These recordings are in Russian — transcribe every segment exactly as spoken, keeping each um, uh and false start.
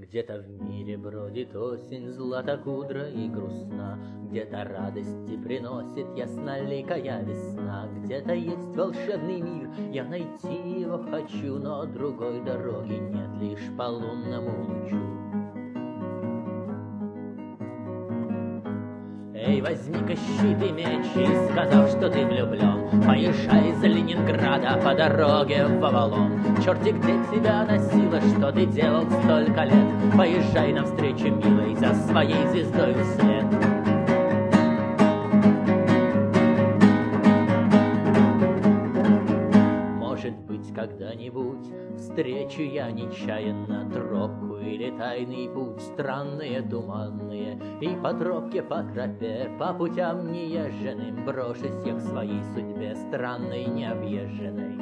Где-то в мире бродит осень златокудра и грустна, где-то радости приносит ясноликая весна. Где-то есть волшебный мир, я найти его хочу, но другой дороги нет, лишь по лунному лучу. Эй, возьми-ка щит и меч, и, сказав, что ты влюблен, поезжай из Ленинграда по дороге в Авалон. Черти, где тебя носило, что ты делал столько лет, поезжай навстречу, милой, за своей звездой вслед. Может быть, когда-нибудь встречу я нечаянно тропку или тайный путь, странные, туманные, и по тропке, по тропе, по путям неезженным брошусь я к своей судьбе, странной, необъезженной.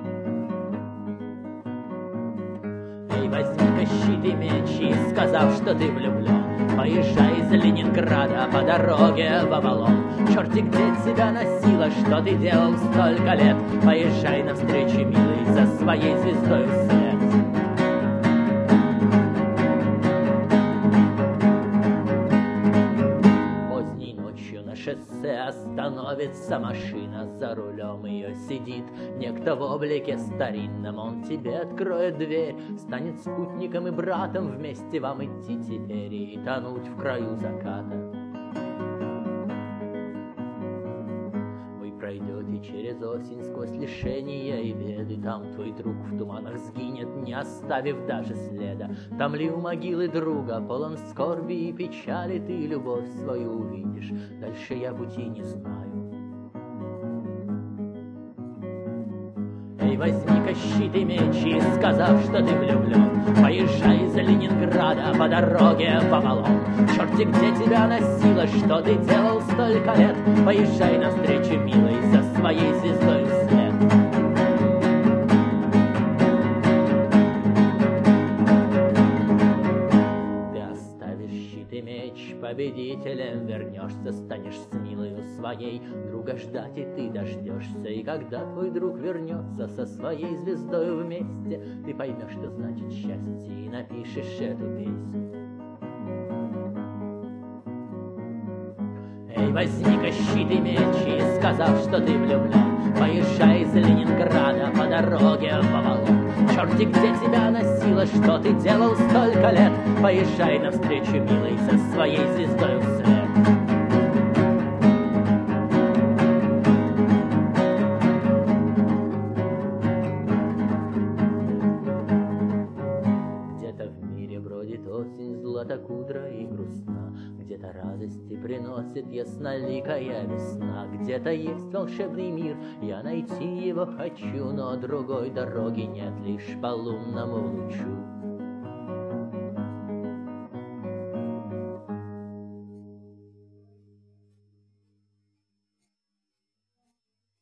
Эй, возьми-ка щит и меч, и, сказав, что ты влюблен, поезжай из Ленинграда по дороге в Авалон. Черти, где тебя носило, что ты делал столько лет, поезжай навстречу, милый, за своей звездой вслед. Шоссе остановится машина, за рулем ее сидит некто в облике старинном. Он тебе откроет дверь, станет спутником и братом, вместе вам идти теперь и тонуть в краю заката. Вы пройдете через осень сквозь лишения и беды, там твой друг в туманах сгинет, не оставив даже следа. Там ли у могилы друга, полон скорби и печали, ты любовь свою увидишь, дальше я пути не знаю. Эй, возьми-ка щит и меч, и, сказав, что ты влюблен, поезжай из Ленинграда по дороге в Авалон. Черти, где тебя носило, что ты делал столько лет, поезжай навстречу, милой, за своей звездой вслед. Победителем вернешься, станешь с милою своей друга ждать, и ты дождешься. И когда твой друг вернется со своей звездой вместе, ты поймешь, что значит счастье, и напишешь эту песню. Эй, возьми-ка щит и меч, и, сказав, что ты влюблен, поезжай из Ленинграда по дороге в Авалон. Черти, где тебя носило, что ты делал столько лет, поезжай навстречу, милой, со своей звездой вслед. Где-то в мире бродит осень златокудра и грустна, где-то радости приносит ясноликая весна. Где-то есть волшебный мир, я найти его хочу, но другой дороги нет, лишь по лунному лучу.